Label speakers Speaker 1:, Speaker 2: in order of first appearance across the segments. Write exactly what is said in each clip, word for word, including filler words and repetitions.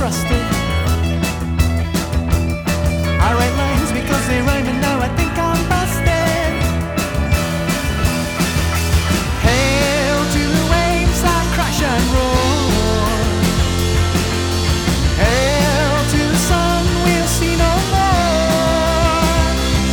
Speaker 1: trusted. I write lines because they rhyme, and now I think I'm busted. Hail to the waves that crash and roar. Hail to the sun we'll see no more.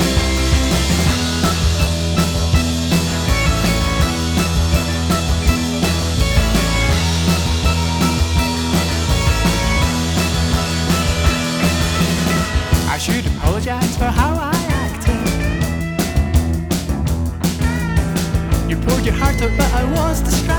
Speaker 1: I should apologize for how I acted. You poured your heart out, but I was distracted.